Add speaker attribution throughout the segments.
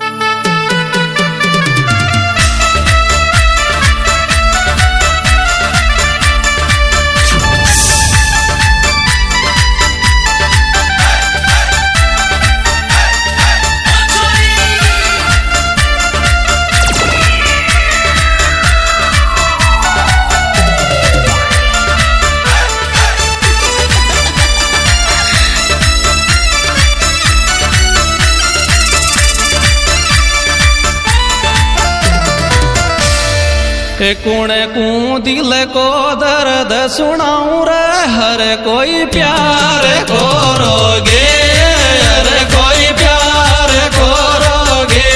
Speaker 1: कुण कू दिल को दर्द सुनाऊं रे हर कोई प्यार करोगे, हर कोई प्यार करोगे।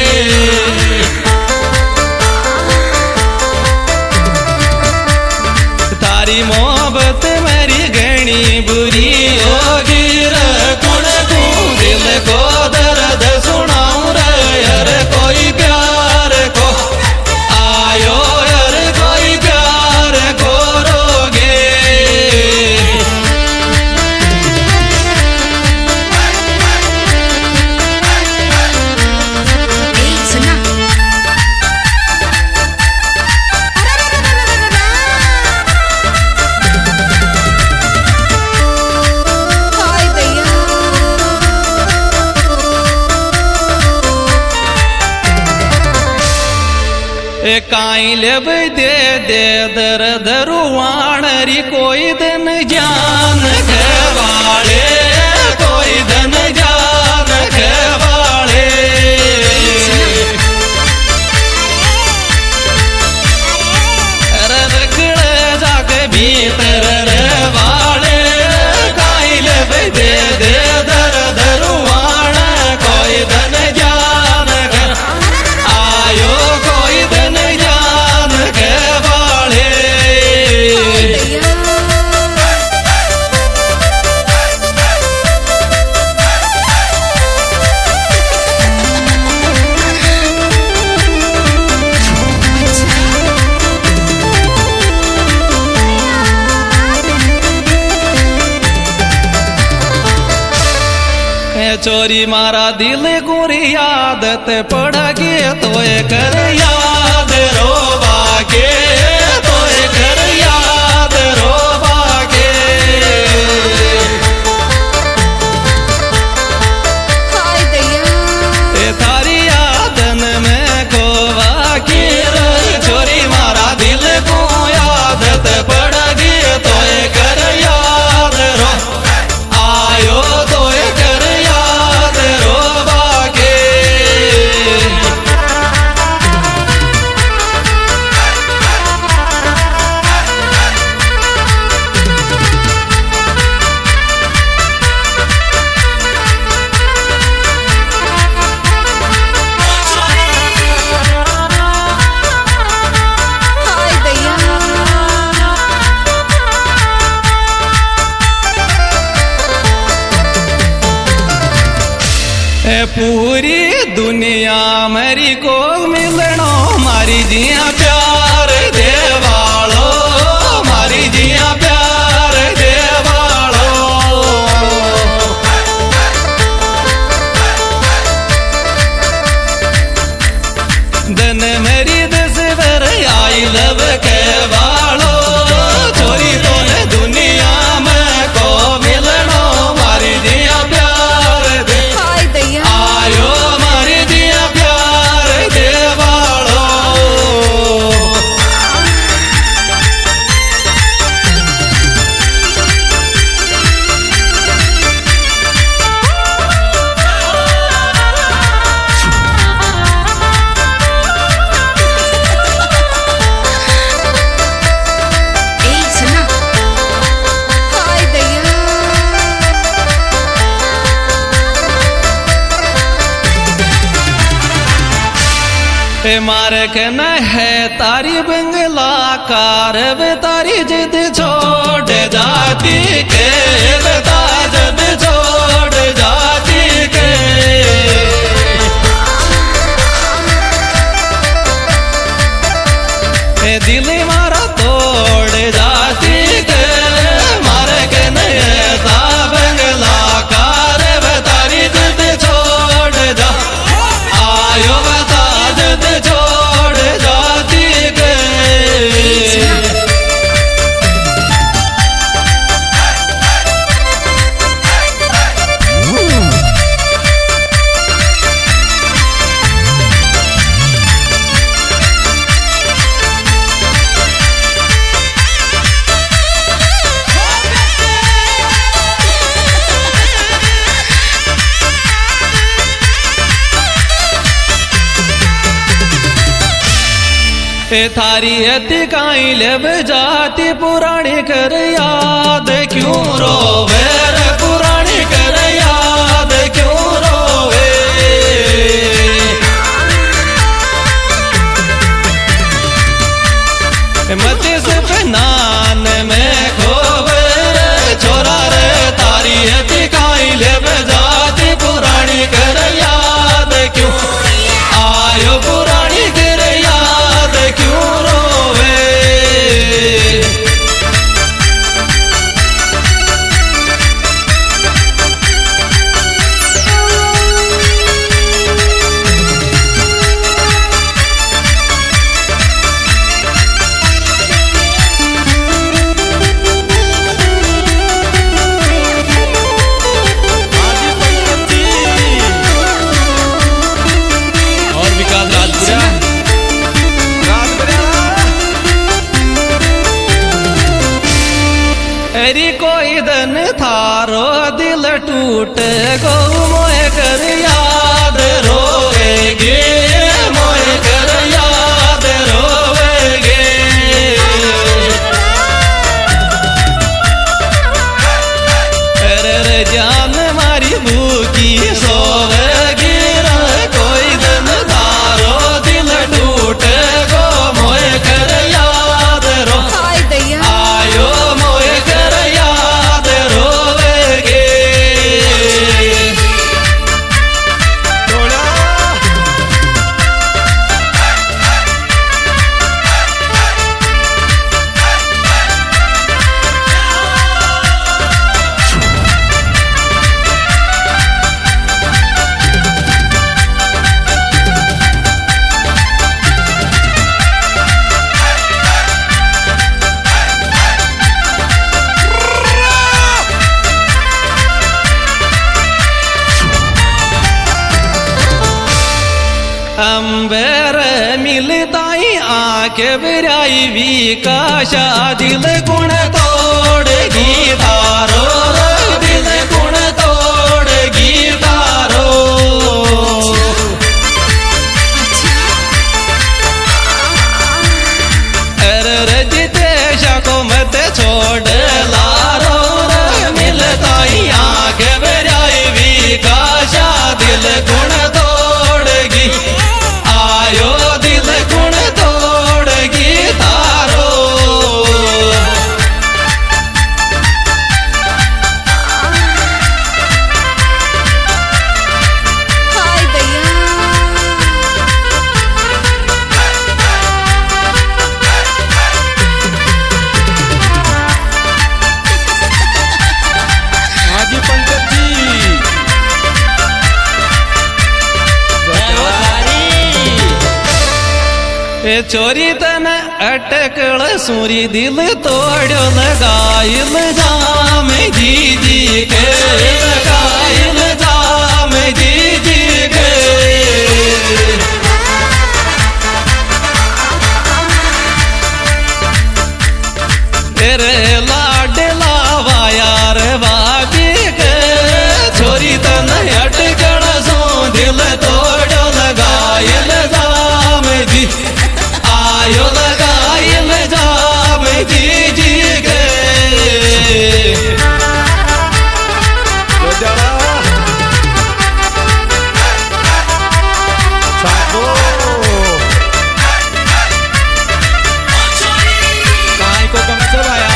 Speaker 1: तारी मोहब्बत मेरी घनी बुरी होगी रे। कुण कू दिल को दर्द सुनाऊं रे हर कोई प्यार को आयो काई लब दे दे दर्द रुवाणरी कोई दिन जान खेवाड़े, कोई दिन जान खेवाड़े। रगड़े जाके भीतर वाले काई लब दे दे दर्द रुवाण कोई दिन जान आयो कोई दिन चोरी मारा दिल गुरी आदत पड़गी तो कर याद रोवागे, तो कर याद रोवागे। थारी यादन में खोवा की चोरी मारा दिल को आदत पड़गी तो कर याद रो आयो तो कर याद रोवागे। पूरी दुनिया मेरी को मिलनो मारी जिया प्यार देवालो, मारी जिया प्यार देवालो। दिन मेरी दस वर आई लब के वालो, चोरी तो ने दुनिया में को मिलनो मारी जिया प्यार दे आयो मारी जिया प्यार देवालो। मार्क न है तारी बंगला कार तारी जिद छोड़ जाती के, बता जद छोड़ जाती के। दिल मारा तोड़ जाती के, मार्क न है ता बंगला कार तारी जिद छोड़ जा थारी अति काई लब जाती पुरानी कर याद क्यों रोवे रे पुरानी कर याद क्यों रोवे मत से नान में खोवे रे छोरा रे थारी अति काई लब जाती पुरानी कर याद क्यों आयो पुरानी कर याद क्यों रोवे तेरी कोई दन थारो दिल टूट गो मोए कर याद रोएगे मोए कर याद रोएगे अरे जान मारी भूखी सोवेगी कोई दन थारो दिल टूट गो मोए कर याद रो आयो मोए कर याद रोवेगे अंबर मिलताई आके बिराई विकाशा दिल गुण तोड़गी तारो दिल गुण तोड़गी तारो अरे रजतेशा को मत छोड़ लारो मिलताई आके बिराई विकाशा दिल गुण तोड़गी आयो दिल गुण तोड़गी तारो हाजी पंकज जी चोरी तन अटकल सूरी दिल तोड़ो लगाइल जाम जी जी के लगाइल जाम जी जी के तेरे लाड लावा यार बाबी के छोरी तन अटकल सो दिल तोड़ो लगाइल जाम जी आयो लगाइल जाम जी जी के काय को कम से भाया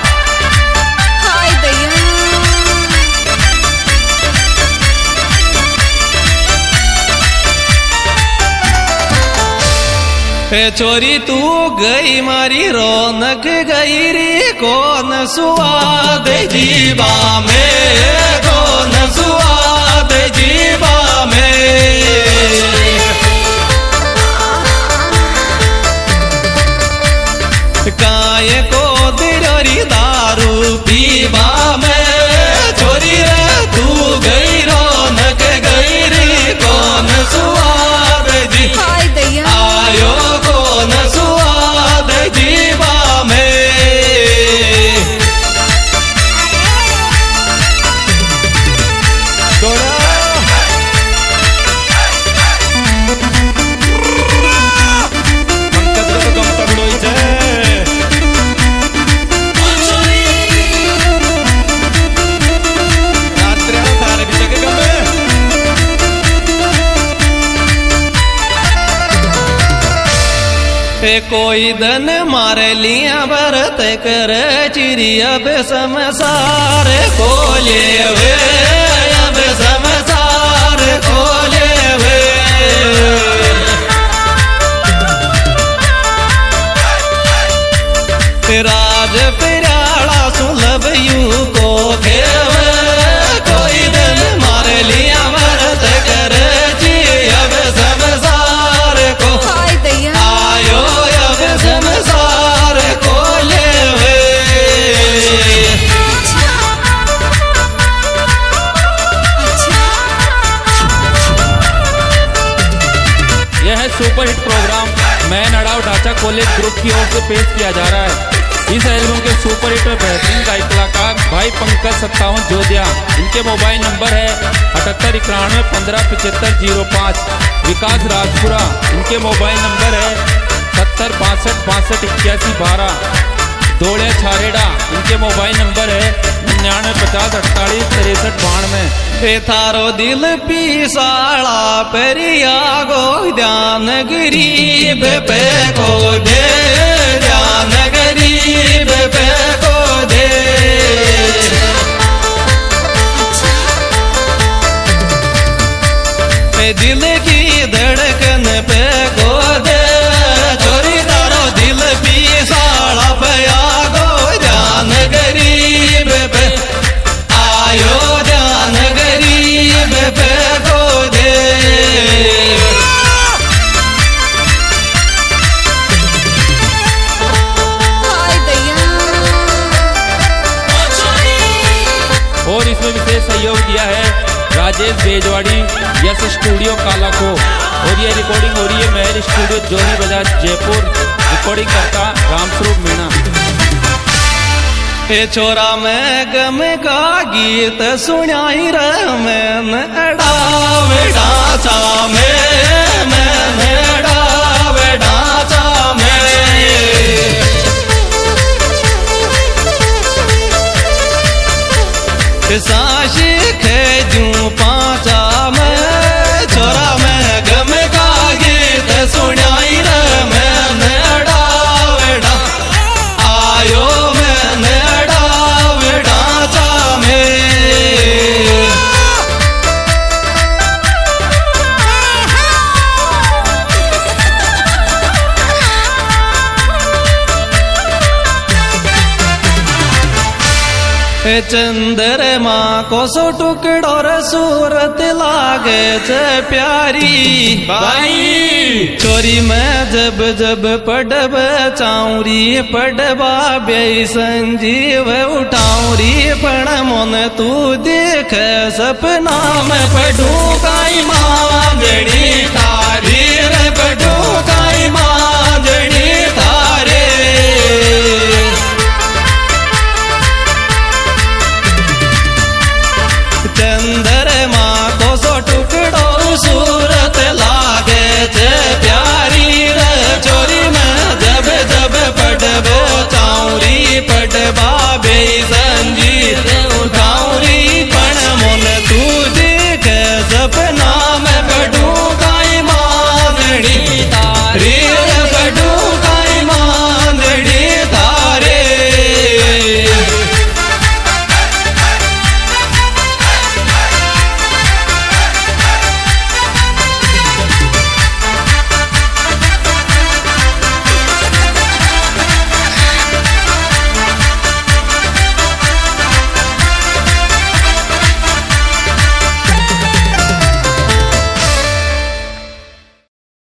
Speaker 1: चोरी तू गई मारी रौनक गई रे कौन सुआद जीवा में कौन सुआद जीवा में काय को दिलोरी दारू पीवा में चोरी रे तू गई रौनक गई रे कौन सुआद जी आयो कौन सुआद जीवा में कोई धन मारे लिया भरत कर चिरी अब समसार खोले वे अब समसार खोले वे राज फिराड़ा सुलभ यू को खेव कोई धन मारे लिया भरत कर चिरी अब समसार को आयो अब संसार को लेवे।
Speaker 2: यह सुपरहिट प्रोग्राम मैं नड़ाव ढांचा कॉलेज ग्रुप की ओर से पेश किया जा रहा है। इस एल्बम के सुपरहिट में बेहतरीन गायक कलाकार भाई पंकज 57 जोधिया, इनके मोबाइल नंबर है 78 91 15 75 05। विकास राजपुरा, इनके मोबाइल नंबर है 70 62 62 81 12। दौड़े छारेड़ा, इनके मोबाइल नंबर है 99 50 48 63 92।
Speaker 1: थारो दिल पीसाला परिया गो ध्यान गरीब पे को दे ध्यान गरीब पे को दे दिल की धड़कन पे को दे चोरी तारो दिल पीसाला पया गो ध्यान गरीब पे आयो ध्यान गरीब पे को दे
Speaker 2: और इसमें विशेष सहयोग दिया है राजेश बेजवाड़ी यस स्टूडियो काला को। और ये रिकॉर्डिंग हो रही है मेहर स्टूडियो जोनी बाजार जयपुर। रिकॉर्डिंग करता रामस्वरूप मीणा।
Speaker 1: छोरा मैं गम का गीत सुनाई रे मैं अड़ावे ढांचा में मैं अड़ावे ढांचा में साशी खेजू पांचा में छोरा मैं गम का गीत सुनाई रे मैं अड़ावे ढांचा आयो मैं अड़ावे ढांचा में चंद्रमा को सो टुकड़ो रे सूरत लागे चे प्यारी
Speaker 2: भाई
Speaker 1: चोरी मैं जब जब पढ़ब चाऊरी पढ़बा बे संजीव उठाऊरी पण मन तू देख सपना में पढ़ू काई मां बेड़ी